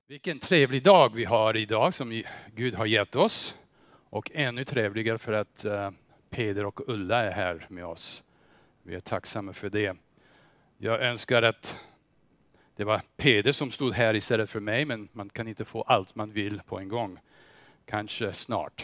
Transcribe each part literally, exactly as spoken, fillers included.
Vilken trevlig dag vi har idag som Gud har gett oss. Och ännu trevligare för att uh, Peder och Ulla är här med oss. Vi är tacksamma för det. Jag önskar att det var Peder som stod här istället för mig, men man kan inte få allt man vill på en gång. Kanske snart.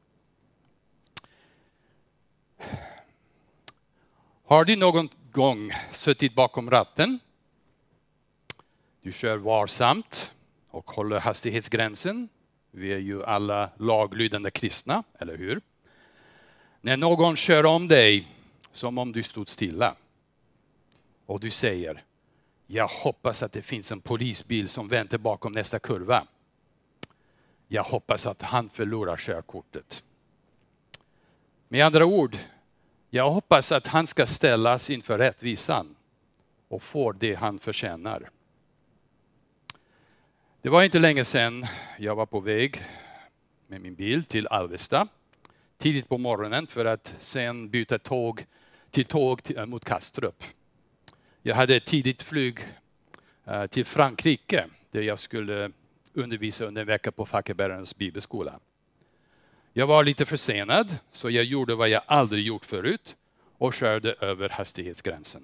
Har du någon gång suttit bakom ratten? Du kör varsamt och håller hastighetsgränsen. Vi är ju alla laglydande kristna, eller hur? När någon kör om dig som om du stod stilla och du säger: jag hoppas att det finns en polisbil som väntar bakom nästa kurva. Jag hoppas att han förlorar körkortet. Med andra ord, jag hoppas att han ska ställas inför rättvisan och får det han förtjänar. Det var inte länge sedan jag var på väg med min bil till Alvesta tidigt på morgonen för att sen byta tåg till tåg till, mot Kastrup. Jag hade ett tidigt flyg uh, till Frankrike där jag skulle undervisa under en vecka på Fackebärarens bibelskola. Jag var lite försenad så jag gjorde vad jag aldrig gjort förut och körde över hastighetsgränsen.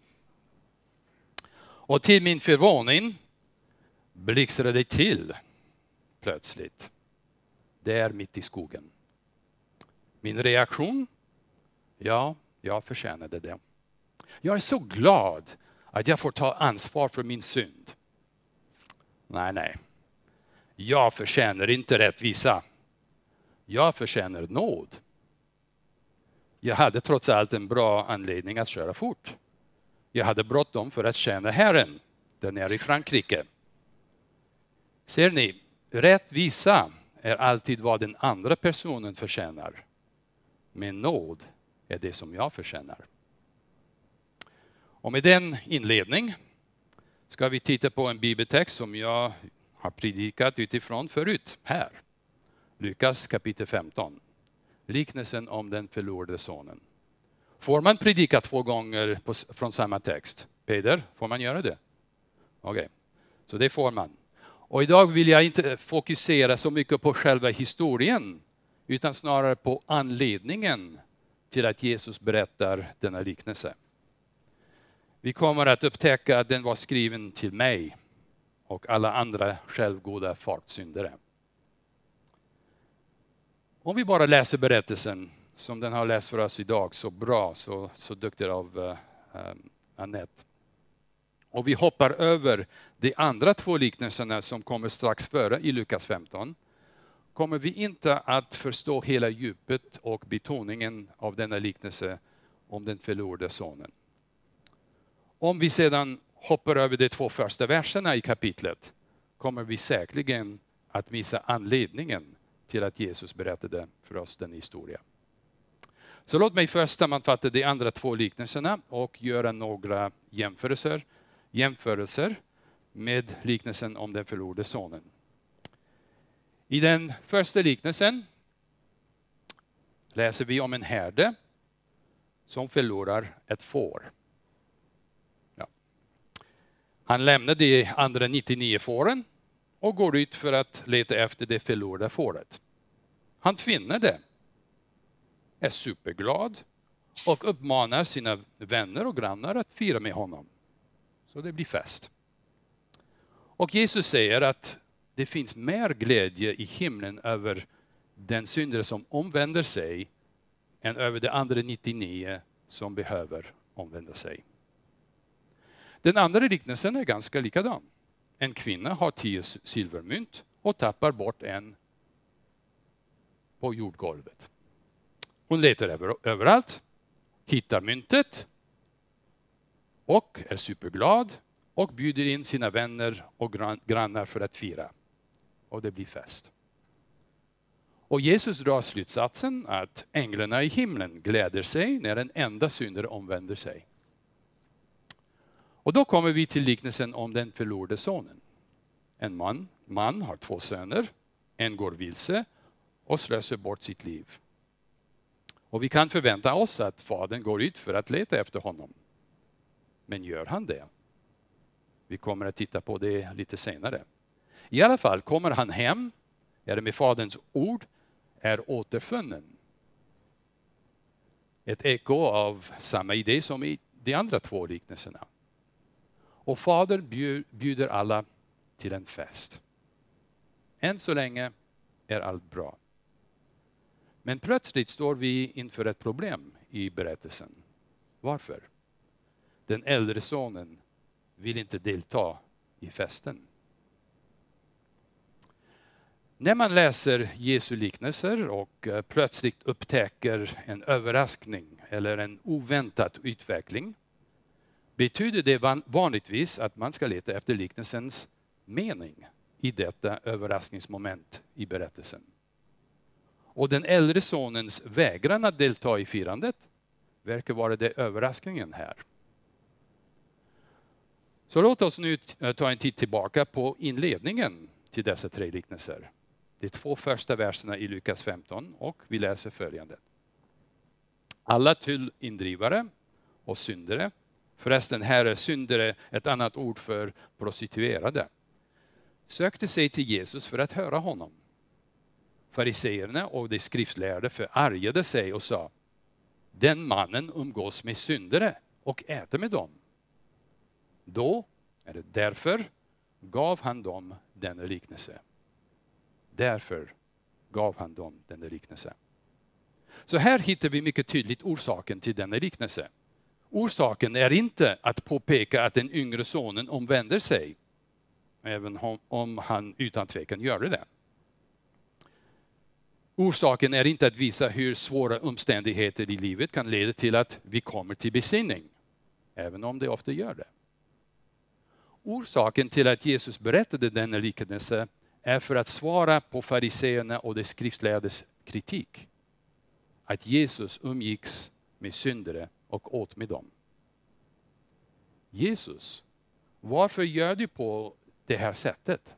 Och till min förvåning blixtrade det till plötsligt. Där mitt i skogen. Min reaktion? Ja, jag förtjänade det. Jag är så glad att jag får ta ansvar för min synd. Nej, nej. Jag förtjänar inte rättvisa. Jag förtjänar nåd. Jag hade trots allt en bra anledning att köra fort. Jag hade bråttom för att tjäna Herren där nere i Frankrike. Ser ni, rättvisa är alltid vad den andra personen förtjänar. Men nåd är det som jag förtjänar. Och med den inledning ska vi titta på en bibeltext som jag har predikat utifrån förut här. Lukas kapitel femton. Liknelsen om den förlorade sonen. Får man predika två gånger på, från samma text? Peder, får man göra det? Okej, okay. Så det får man. Och idag vill jag inte fokusera så mycket på själva historien utan snarare på anledningen till att Jesus berättar denna liknelse. Vi kommer att upptäcka att den var skriven till mig och alla andra självgoda fartsyndare. Om vi bara läser berättelsen som den har läst för oss idag så bra, så, så duktig av uh, uh, Annette. Och vi hoppar över de andra två liknelserna som kommer strax före i Lukas femton. Kommer vi inte att förstå hela djupet och betoningen av denna liknelse om den förlorade sonen. Om vi sedan hoppar över de två första verserna i kapitlet kommer vi säkerligen att missa anledningen till att Jesus berättade för oss den historia. Så låt mig först sammanfatta de andra två liknelserna och göra några jämförelser, jämförelser med liknelsen om den förlorade sonen. I den första liknelsen läser vi om en herde som förlorar ett får. Ja. Han lämnar de andra nittionio fåren och går ut för att leta efter det förlorade fåret. Han finner det, är superglad och uppmanar sina vänner och grannar att fira med honom. Så det blir fest. Och Jesus säger att det finns mer glädje i himlen över den syndare som omvänder sig än över de andra nittionio som behöver omvända sig. Den andra liknelsen är ganska likadan. En kvinna har tio silvermynt och tappar bort en på jordgolvet. Hon letar över, överallt, hittar myntet och är superglad och bjuder in sina vänner och grannar för att fira. Och det blir fest. Och Jesus drar slutsatsen att änglarna i himlen gläder sig när en enda syndare omvänder sig. Och då kommer vi till liknelsen om den förlorade sonen. En man, man har två söner, en går vilse och slösar bort sitt liv. Och vi kan förvänta oss att fadern går ut för att leta efter honom. Men gör han det? Vi kommer att titta på det lite senare. I alla fall kommer han hem, är det med faderns ord, är återfunnen. Ett eko av samma idé som i de andra två liknelserna. Och fadern bjuder alla till en fest. Än så länge är allt bra. Men plötsligt står vi inför ett problem i berättelsen. Varför? Den äldre sonen vill inte delta i festen. När man läser Jesu liknelser och plötsligt upptäcker en överraskning eller en oväntad utveckling, betyder det vanligtvis att man ska leta efter liknelsens mening i detta överraskningsmoment i berättelsen. Och den äldre sonens vägran att delta i firandet verkar vara det överraskningen här. Så låt oss nu ta en titt tillbaka på inledningen till dessa tre liknelser. De två första verserna i Lukas femton, och vi läser följande. Alla tullindrivare och syndare, förresten här är syndare ett annat ord för prostituerade, sökte sig till Jesus för att höra honom. Fariseerna och de skriftlärde förargade sig och sa: den mannen umgås med syndare och äter med dem. Då, är det därför, gav han dem denna liknelse. Därför gav han dem denna liknelse. Så här hittar vi mycket tydligt orsaken till denna liknelse. Orsaken är inte att påpeka att den yngre sonen omvänder sig, även om han utan tvekan gör det. Orsaken är inte att visa hur svåra omständigheter i livet kan leda till att vi kommer till besinning, även om det ofta gör det. Orsaken till att Jesus berättade denna liknelse är för att svara på fariseerna och de skriftlärdes kritik. Att Jesus umgicks med syndare och åt med dem. Jesus, varför gör du på det här sättet?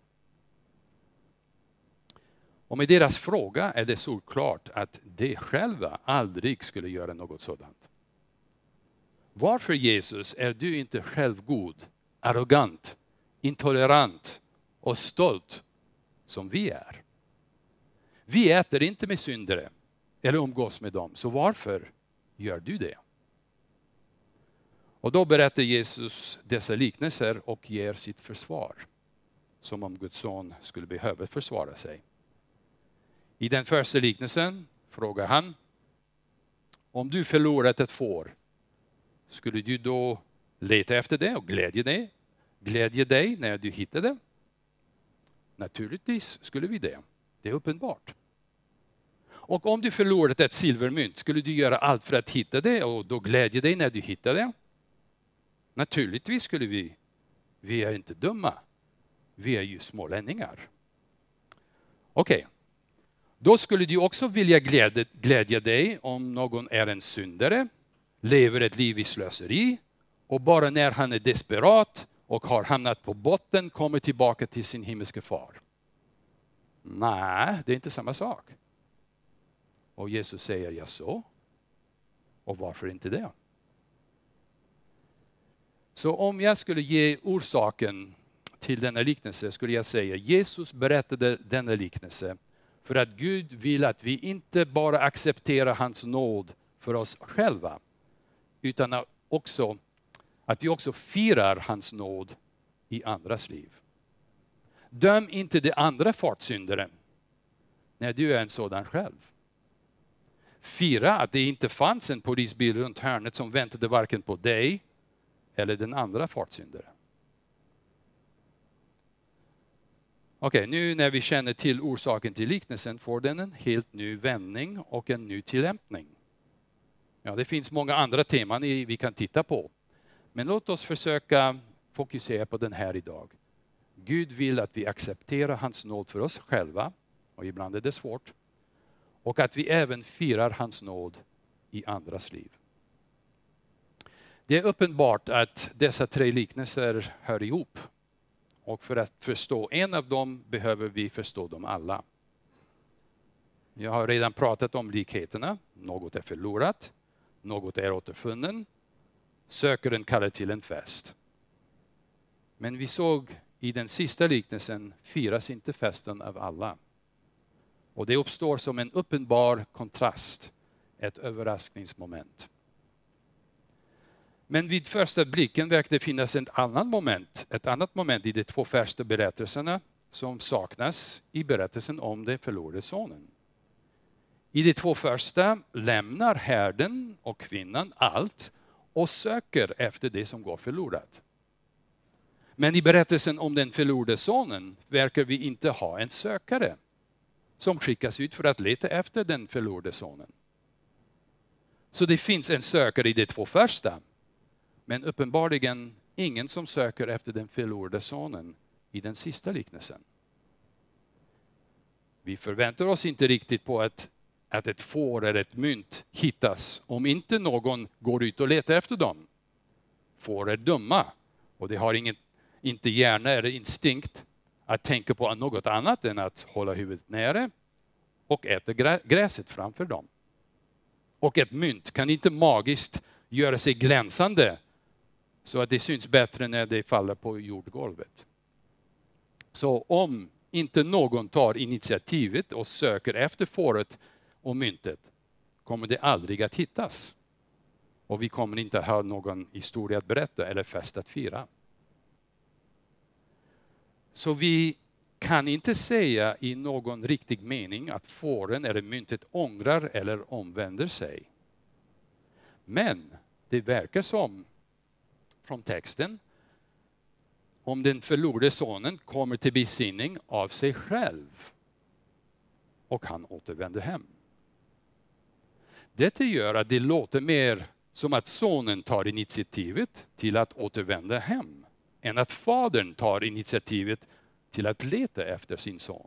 Och med deras fråga är det såklart att de själva aldrig skulle göra något sådant. Varför, Jesus, är du inte självgod, arrogant, intolerant och stolt som vi är? Vi äter inte med syndare eller umgås med dem, så varför gör du det? Och då berättar Jesus dessa liknelser och ger sitt försvar, som om Guds son skulle behöva försvara sig. I den första liknelsen frågar han: om du förlorat ett får, skulle du då leta efter det och glädja dig, glädja dig när du hittar det? Naturligtvis skulle vi det. Det är uppenbart. Och om du förlorat ett silvermynt, skulle du göra allt för att hitta det och då glädja dig när du hittar det? Naturligtvis skulle vi. Vi är inte dumma. Vi är ju smålänningar. Okej. Okay. Då skulle du också vilja glädja, glädja dig om någon är en syndare, lever ett liv i slöseri och bara när han är desperat och har hamnat på botten kommer tillbaka till sin himmelske far. Nej, det är inte samma sak. Och Jesus säger: ja, så. Och varför inte det? Så om jag skulle ge orsaken till denna liknelse skulle jag säga: Jesus berättade denna liknelse för att Gud vill att vi inte bara accepterar hans nåd för oss själva, utan också att vi också firar hans nåd i andras liv. Döm inte de andra fartsyndare när du är en sådan själv. Fira att det inte fanns en polisbil runt hörnet som väntade varken på dig eller den andra fartsyndare. Okej, okay, nu när vi känner till orsaken till liknelsen får den en helt ny vändning och en ny tillämpning. Ja, det finns många andra teman vi kan titta på. Men låt oss försöka fokusera på den här idag. Gud vill att vi accepterar hans nåd för oss själva, och ibland är det svårt. Och att vi även firar hans nåd i andras liv. Det är uppenbart att dessa tre liknelser hör ihop. Och för att förstå en av dem behöver vi förstå dem alla. Jag har redan pratat om likheterna. Något är förlorat, något är återfunnen. Sökaren kallar till en fest. Men vi såg i den sista liknelsen firas inte festen av alla. Och det uppstår som en uppenbar kontrast, ett överraskningsmoment. Men vid första blicken verkar det finnas ett annat moment, ett annat moment i de två första berättelserna som saknas i berättelsen om den förlorade sonen. I de två första lämnar herden och kvinnan allt och söker efter det som går förlorat. Men i berättelsen om den förlorade sonen verkar vi inte ha en sökare som skickas ut för att leta efter den förlorade sonen. Så det finns en sökare i de två första, men uppenbarligen ingen som söker efter den förlorade sonen i den sista liknelsen. Vi förväntar oss inte riktigt på att, att ett får eller ett mynt hittas om inte någon går ut och letar efter dem. Får är dumma och det har inget, inte hjärna eller instinkt att tänka på något annat än att hålla huvudet nere och äta gräset framför dem. Och ett mynt kan inte magiskt göra sig glänsande så att det syns bättre när det faller på jordgolvet. Så om inte någon tar initiativet och söker efter fåret och myntet kommer det aldrig att hittas. Och vi kommer inte att ha någon historia att berätta eller fest att fira. Så vi kan inte säga i någon riktig mening att fåren eller myntet ångrar eller omvänder sig. Men det verkar som från texten om den förlorade sonen kommer till besinning av sig själv och han återvänder hem. Detta gör att det låter mer som att sonen tar initiativet till att återvända hem än att fadern tar initiativet till att leta efter sin son.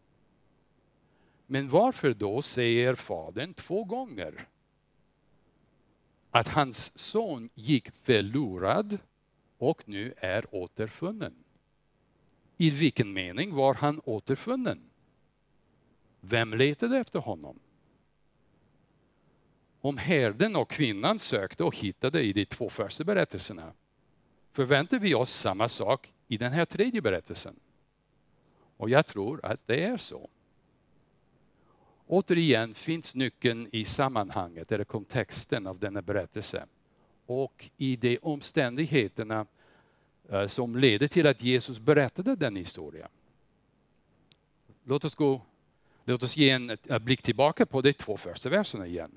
Men varför då säger fadern två gånger att hans son gick förlorad och nu är återfunnen? I vilken mening var han återfunnen? Vem letade efter honom? Om herden och kvinnan sökte och hittade i de två första berättelserna förväntar vi oss samma sak i den här tredje berättelsen. Och jag tror att det är så. Återigen finns nyckeln i sammanhanget eller kontexten av denna berättelse och i de omständigheterna som leder till att Jesus berättade den historien. Låt oss, gå, låt oss ge en, en blick tillbaka på de två första verserna igen.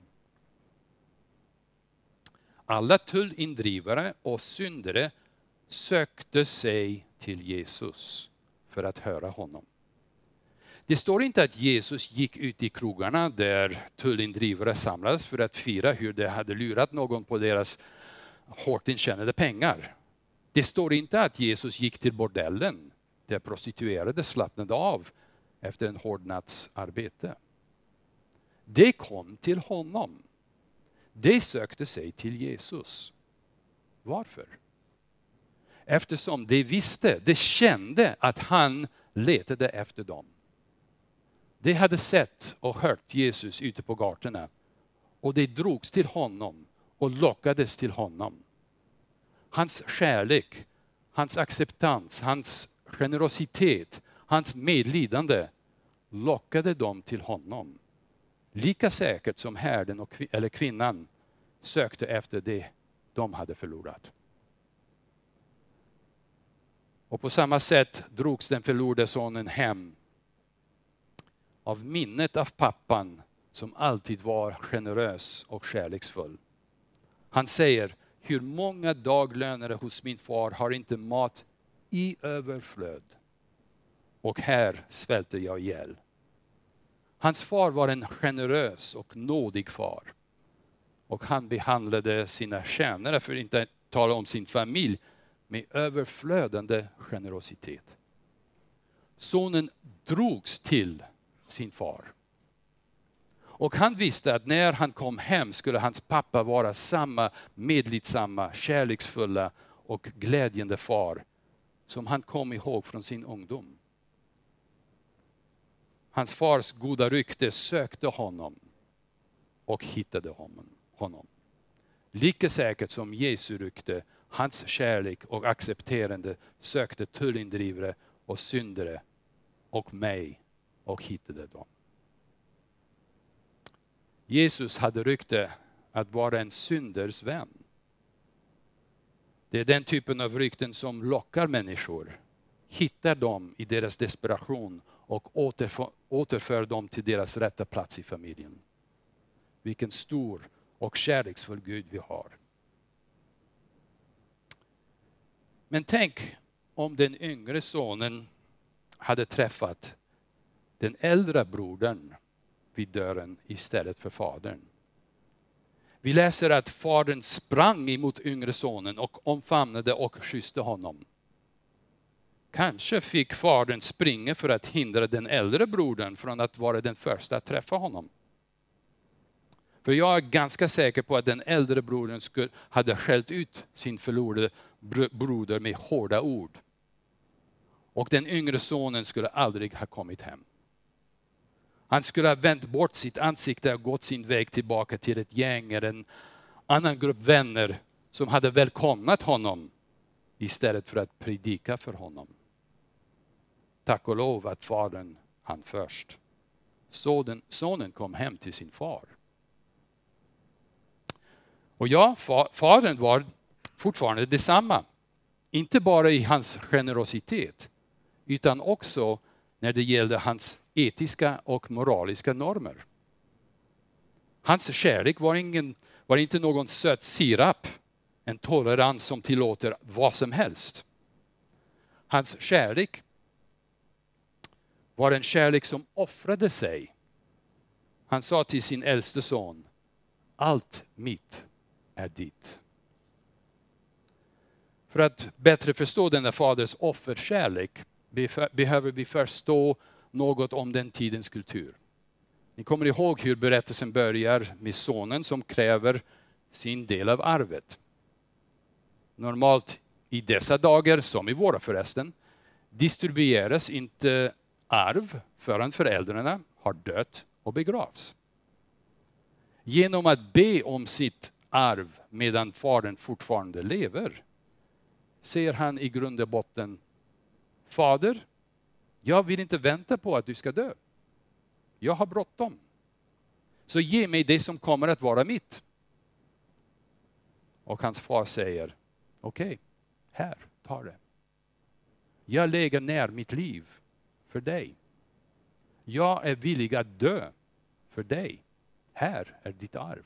Alla tullindrivare och syndare sökte sig till Jesus för att höra honom. Det står inte att Jesus gick ut i krogarna där tullindrivare samlades för att fira hur de hade lurat någon på deras hårt intjänade pengar. Det står inte att Jesus gick till bordellen där prostituerade slappnade av efter en hård natts arbete. Det kom till honom. De sökte sig till Jesus. Varför? Eftersom de visste, de kände att han letade efter dem. De hade sett och hört Jesus ute på gatorna och de drogs till honom och lockades till honom. Hans kärlek, hans acceptans, hans generositet, hans medlidande lockade dem till honom. Lika säkert som herden och kvin- eller kvinnan sökte efter det de hade förlorat. Och på samma sätt drogs den förlorade sonen hem av minnet av pappan som alltid var generös och kärleksfull. Han säger, hur många daglönare hos min far har inte mat i överflöd? Och här svälter jag ihjäl. Hans far var en generös och nådig far. Och han behandlade sina tjänare, för att inte tala om sin familj, med överflödande generositet. Sonen drogs till sin far. Och han visste att när han kom hem skulle hans pappa vara samma medlidsamma, kärleksfulla och glädjande far som han kom ihåg från sin ungdom. Hans fars goda rykte sökte honom och hittade honom. Lika säkert som Jesu rykte hans kärlek och accepterande sökte tullindrivare och syndare och mig och hittade dem. Jesus hade rykte att vara en synders vän. Det är den typen av rykten som lockar människor, hittar dem i deras desperation och återför, återför dem till deras rätta plats i familjen. Vilken stor och kärleksfull Gud vi har. Men tänk om den yngre sonen hade träffat den äldre brodern vid dörren istället för fadern. Vi läser att fadern sprang emot yngre sonen och omfamnade och kysste honom. Kanske fick fadern springa för att hindra den äldre brodern från att vara den första att träffa honom. För jag är ganska säker på att den äldre brodern skulle, hade skällt ut sin förlorade broder med hårda ord. Och den yngre sonen skulle aldrig ha kommit hem. Han skulle ha vänt bort sitt ansikte och gått sin väg tillbaka till ett gäng eller en annan grupp vänner som hade välkomnat honom istället för att predika för honom. Tack och lov att fadern han först. Sonen, sonen kom hem till sin far. Och ja, fadern var fortfarande detsamma. Inte bara i hans generositet, utan också när det gällde hans etiska och moraliska normer. Hans kärlek var, ingen, var inte någon söt sirap, en tolerans som tillåter vad som helst. Hans kärlek var en kärlek som offrade sig. Han sa till sin äldste son, allt mitt är ditt. För att bättre förstå denna faders offerkärlek behöver vi förstå något om den tidens kultur. Ni kommer ihåg hur berättelsen börjar med sonen som kräver sin del av arvet. Normalt i dessa dagar, som i våra förresten, distribueras inte arv förrän föräldrarna har dött och begravs. Genom att be om sitt arv medan fadern fortfarande lever, säger han i grund och botten, fader, jag vill inte vänta på att du ska dö. Jag har bråttom. Så ge mig det som kommer att vara mitt. Och hans far säger, okej, okay, här, ta det. Jag lägger ner mitt liv för dig. Jag är villig att dö för dig. Här är ditt arv.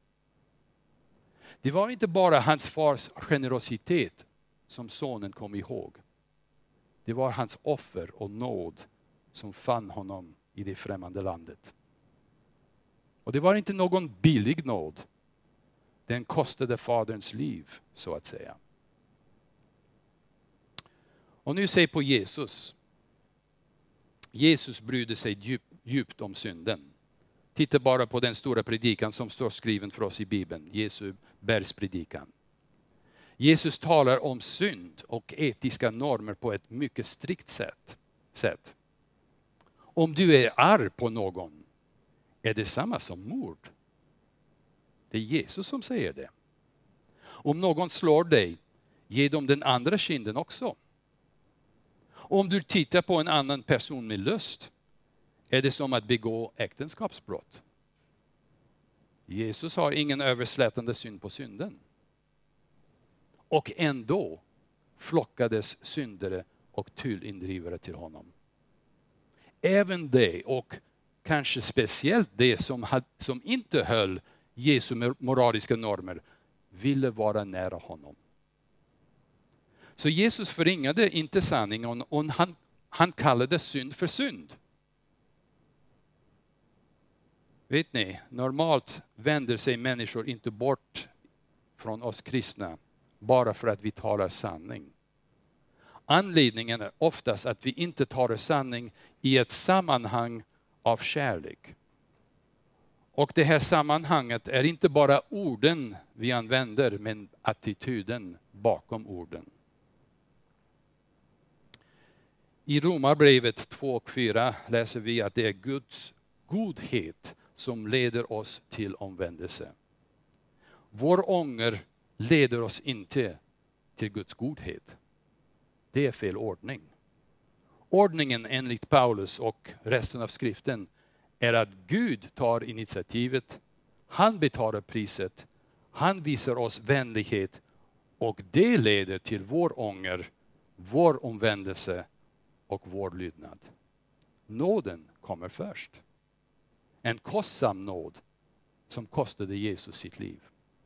Det var inte bara hans fars generositet som sonen kom ihåg. Det var hans offer och nåd som fann honom i det främmande landet. Och det var inte någon billig nåd. Den kostade faderns liv, så att säga. Och nu se på Jesus. Jesus brydde sig djup, djupt om synden. Titta bara på den stora predikan som står skriven för oss i Bibeln. Jesu bergspredikan. Jesus talar om synd och etiska normer på ett mycket strikt sätt. sätt. Om du är arg på någon, är det samma som mord. Det är Jesus som säger det. Om någon slår dig, ge dem den andra kinden också. Om du tittar på en annan person med lust, är det som att begå äktenskapsbrott. Jesus har ingen överslätande syn på synden. Och ändå flockades syndare och tullindrivare till honom. Även det, och kanske speciellt det som, had, som inte höll Jesu moraliska normer, ville vara nära honom. Så Jesus förringade inte sanningen, och han, han kallade synd för synd. Vet ni, normalt vänder sig människor inte bort från oss kristna bara för att vi talar sanning. Anledningen är oftast att vi inte talar sanning i ett sammanhang av kärlek. Och det här sammanhanget är inte bara orden vi använder, men attityden bakom orden. I Romarbrevet två och fyra läser vi att det är Guds godhet som leder oss till omvändelse. Vår ånger leder oss inte till Guds godhet. Det är fel ordning. Ordningen enligt Paulus och resten av skriften är att Gud tar initiativet, han betalar priset, han visar oss vänlighet och det leder till vår ånger, vår omvändelse och vår lydnad. Nåden kommer först. En kostsam nåd som kostade Jesus sitt liv.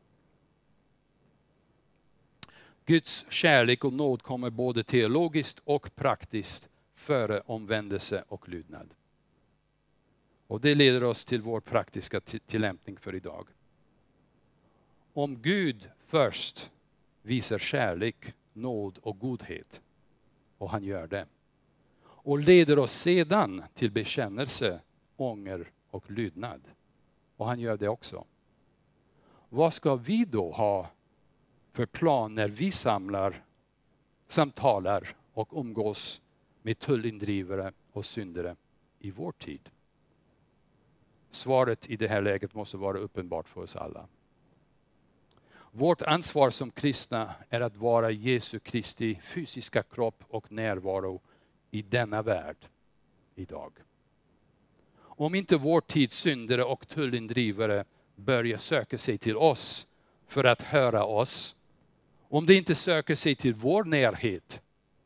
Guds kärlek och nåd kommer både teologiskt och praktiskt före omvändelse och lydnad. Och det leder oss till vår praktiska tillämpning för idag. Om Gud först visar kärlek, nåd och godhet, och han gör det, och leder oss sedan till bekännelse, ånger och lydnad, och han gör det också. Vad ska vi då ha för plan när vi samlar, samtalar och umgås med tullindrivare och syndare i vår tid? Svaret i det här läget måste vara uppenbart för oss alla. Vårt ansvar som kristna är att vara Jesu Kristi fysiska kropp och närvaro i denna värld idag. Om inte vår tids syndare och tullindrivare börjar söka sig till oss för att höra oss, om det inte söker sig till vår närhet,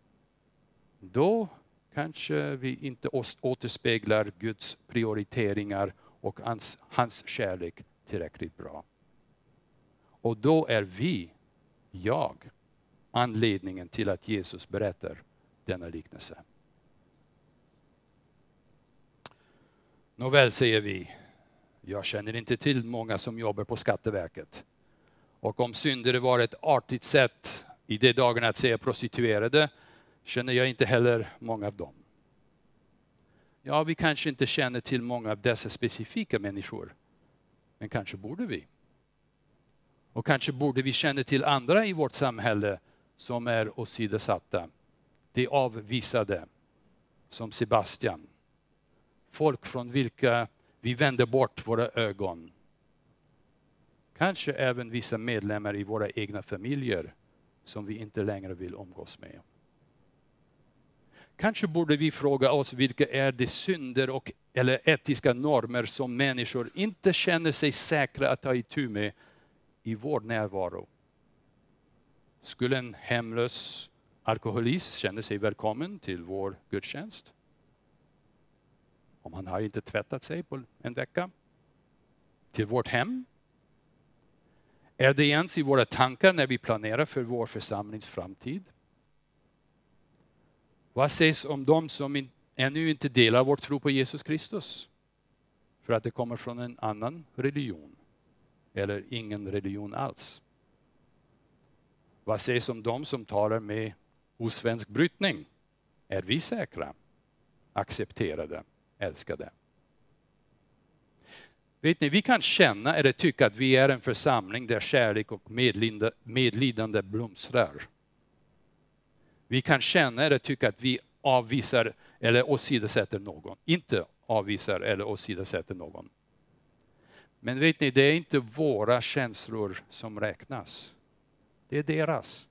då kanske vi inte återspeglar Guds prioriteringar och hans, hans kärlek tillräckligt bra. Och då är vi, jag, anledningen till att Jesus berättar denna liknelse. Nåväl, säger vi, jag känner inte till många som jobbar på Skatteverket. Och om syndare var ett artigt sätt i de dagarna att säga prostituerade, känner jag inte heller många av dem. Ja, vi kanske inte känner till många av dessa specifika människor, men kanske borde vi. Och kanske borde vi känna till andra i vårt samhälle som är åsidosatta, de avvisade, som Sebastian. Folk från vilka vi vänder bort våra ögon. Kanske även vissa medlemmar i våra egna familjer som vi inte längre vill umgås med. Kanske borde vi fråga oss vilka är de synder och eller etiska normer som människor inte känner sig säkra att ta itu med i vår närvaro. Skulle en hemlös alkoholist känna sig välkommen till vår gudstjänst? Om han har inte tvättat sig på en vecka? Till vårt hem? Är det ens i våra tankar när vi planerar för vår församlings framtid? Vad sägs om de som ännu inte delar vår tro på Jesus Kristus? För att det kommer från en annan religion. Eller ingen religion alls. Vad sägs om de som talar med osvensk brytning? Är vi säkra, accepterade, älskade? Vet ni, vi kan känna eller tycka att vi är en församling där kärlek och medlidande, medlidande blomstrar. Vi kan känna eller tycka att vi avvisar eller åsidosätter någon. Inte avvisar eller åsidosätter någon. Men vet ni, det är inte våra känslor som räknas. Det är deras.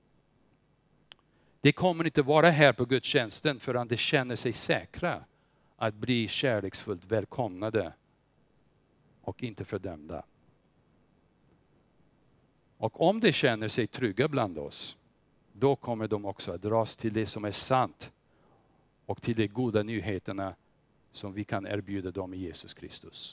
Det kommer inte vara här på gudstjänsten förrän de känner sig säkra att bli kärleksfullt välkomnade och inte fördömda. Och om de känner sig trygga bland oss, då kommer de också att dras till det som är sant och till de goda nyheterna som vi kan erbjuda dem i Jesus Kristus.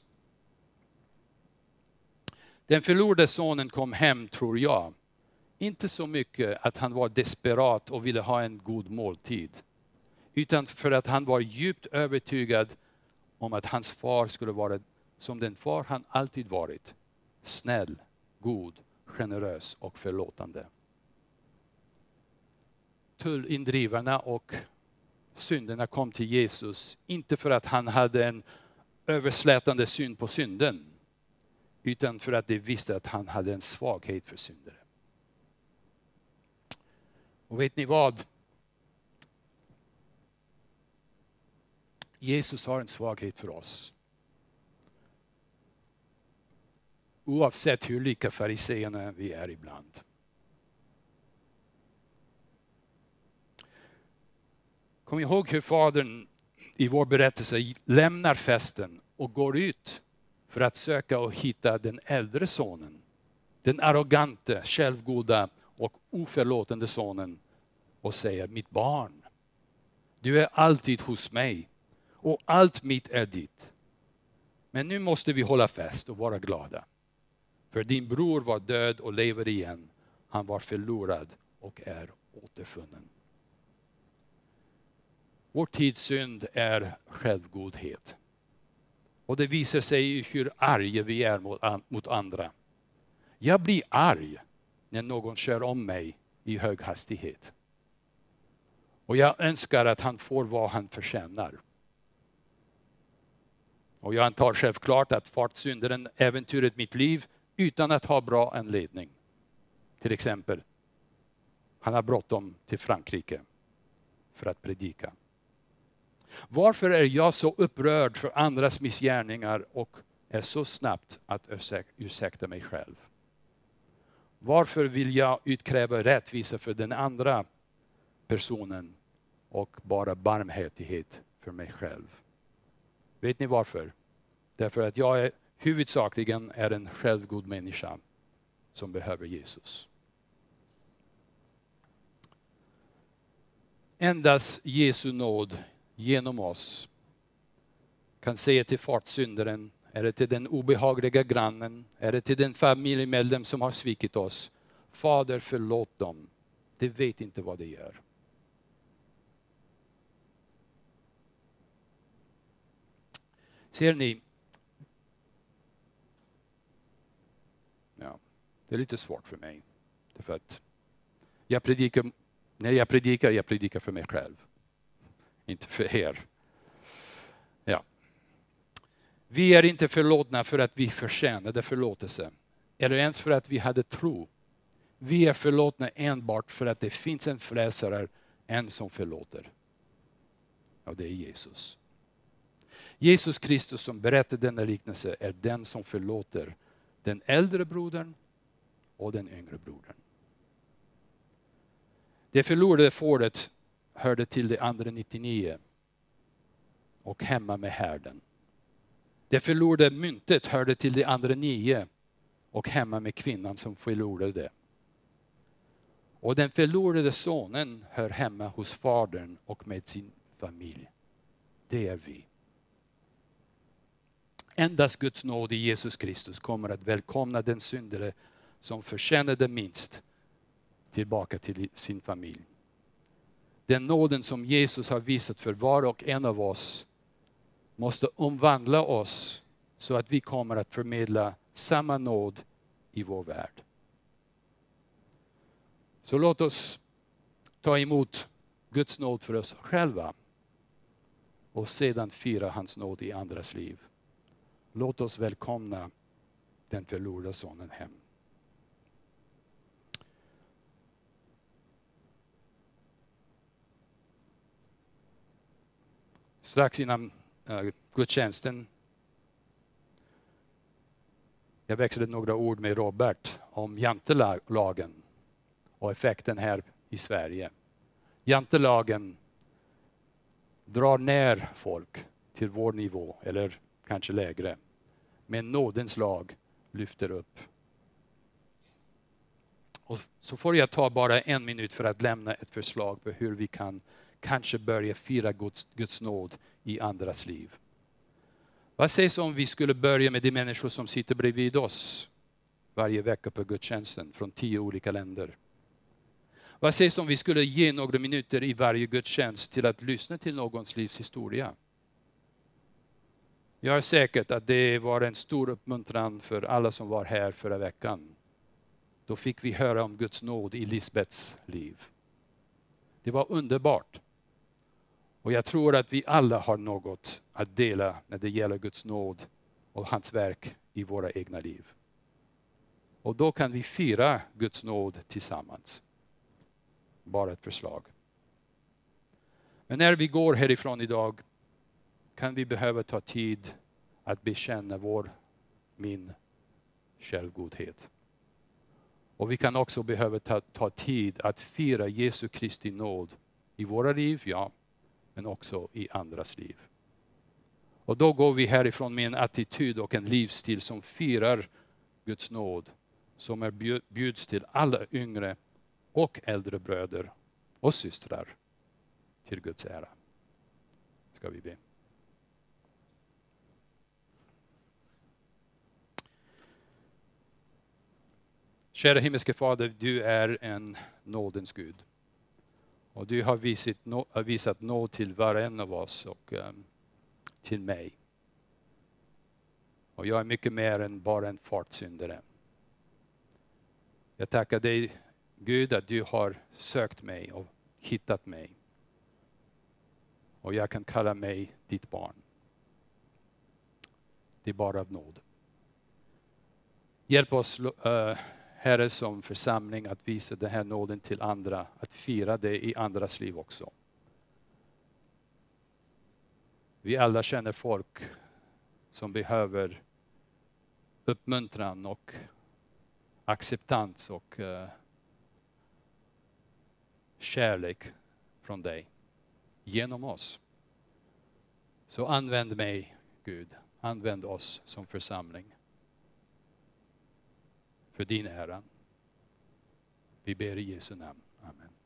Den förlorade sonen kom hem, tror jag, inte så mycket att han var desperat och ville ha en god måltid, utan för att han var djupt övertygad om att hans far skulle vara som den far han alltid varit, snäll, god, generös och förlåtande. Tullindrivarna och synderna kom till Jesus, inte för att han hade en överslätande syn på synden, utan för att de visste att han hade en svaghet för syndare. Och vet ni vad? Jesus har en svaghet för oss. Oavsett hur lika fariseerna vi är ibland. Kom ihåg hur fadern i vår berättelse lämnar festen och går ut för att söka och hitta den äldre sonen. Den arrogante, självgoda och oförlåtande sonen och säger: mitt barn, du är alltid hos mig och allt mitt är ditt. Men nu måste vi hålla fest och vara glada. För din bror var död och lever igen. Han var förlorad och är återfunnen. Vår tids synd är självgodhet. Och det visar sig i hur arga vi är mot, mot andra. Jag blir arg när någon kör om mig i hög hastighet. Och jag önskar att han får vad han förtjänar. Och jag antar självklart att fartsyndaren äventyrat mitt liv utan att ha bra anledning. Till exempel, han har bråttom till Frankrike för att predika. Varför är jag så upprörd för andras missgärningar och är så snabbt att ursäkta mig själv? Varför vill jag utkräva rättvisa för den andra personen och bara barmhärtighet för mig själv? Vet ni varför? Därför att jag är, huvudsakligen är en självgod människa som behöver Jesus. Endast Jesu nåd genom oss kan säga till fartsyndaren, eller till den obehagliga grannen, eller till den familjemedlem som har svikit oss: Fader, förlåt dem. De vet inte vad de gör. Ser ni? Ja, det är lite svårt för mig. Därför att jag predikar, när jag predikar, jag predikar för mig själv. Inte för er. Ja. Vi är inte förlåtna för att vi förtjänade förlåtelse. Eller ens för att vi hade tro. Vi är förlåtna enbart för att det finns en frälsare, en som förlåter. Och det är Jesus. Jesus Kristus som berättar denna liknelse är den som förlåter den äldre brodern och den yngre brodern. Det förlorade fåret hörde till de andra nittionio och hemma med härden. Det förlorade myntet hörde till de andra nio och hemma med kvinnan som förlorade det. Och den förlorade sonen hör hemma hos fadern och med sin familj. Det är vi. Endast Guds nåd i Jesus Kristus kommer att välkomna den syndare som förtjänade minst tillbaka till sin familj. Den nåden som Jesus har visat för var och en av oss måste omvandla oss så att vi kommer att förmedla samma nåd i vår värld. Så låt oss ta emot Guds nåd för oss själva och sedan fira hans nåd i andras liv. Låt oss välkomna den förlorade sonen hem. Strax innan uh, gudstjänsten jag växlade några ord med Robert om jantelagen och effekten här i Sverige. Jantelagen drar ner folk till vår nivå eller kanske lägre. Men nådens lag lyfter upp. Och så får jag ta bara en minut för att lämna ett förslag på hur vi kan kanske börja fira Guds, Guds nåd i andras liv. Vad sägs om vi skulle börja med de människor som sitter bredvid oss varje vecka på gudstjänsten från tio olika länder? Vad sägs om vi skulle ge några minuter i varje gudstjänst till att lyssna till någons livshistoria? Jag är säker att det var en stor uppmuntran för alla som var här förra veckan. Då fick vi höra om Guds nåd i Lisbets liv. Det var underbart. Och jag tror att vi alla har något att dela när det gäller Guds nåd och hans verk i våra egna liv. Och då kan vi fira Guds nåd tillsammans. Bara ett förslag. Men när vi går härifrån idag kan vi behöva ta tid att bekänna vår, min självgodhet. Och vi kan också behöva ta, ta tid att fira Jesu Kristi nåd i våra liv, ja. men också i andras liv. Och då går vi härifrån med en attityd och en livsstil som firar Guds nåd, som är bjuds till alla yngre och äldre bröder och systrar till Guds ära. Ska vi be. Kära himmelske Fader, du är en nådens Gud. Och du har visat, visat nåd till var en av oss och um, till mig. Och jag är mycket mer än bara en fartsyndare. Jag tackar dig, Gud, att du har sökt mig och hittat mig. Och jag kan kalla mig ditt barn. Det är bara av nåd. Hjälp oss, uh, Herre, som församling att visa den här nåden till andra. Att fira det i andras liv också. Vi alla känner folk som behöver uppmuntran och acceptans och uh, kärlek från dig. Genom oss. Så använd mig, Gud. Använd oss som församling. För din ära. Vi ber i Jesu namn. Amen.